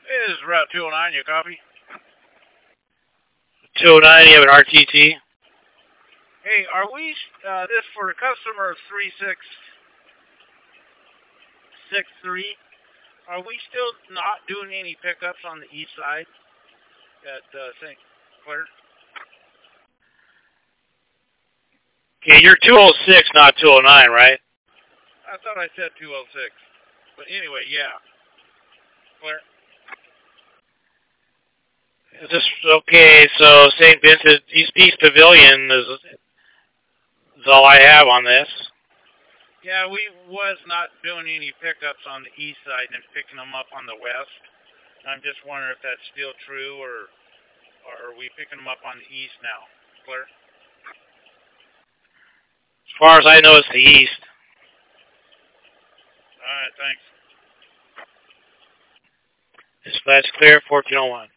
This is Route 209, you copy? 209, you have an RTT? Hey, are we, this for customer 3663, are we still not doing any pickups on the east side at St. Clair? Okay, you're 206, not 209, right? I thought I said 206. But anyway, yeah. Claire? Is this, okay, so St. Vincent, East Pavilion is all I have on this. Yeah, we was not doing any pickups on the east side and picking them up on the west. I'm just wondering if that's still true, or are we picking them up on the east now? Claire? As far as I know, it's the east. All right, thanks. That's clear, 1401.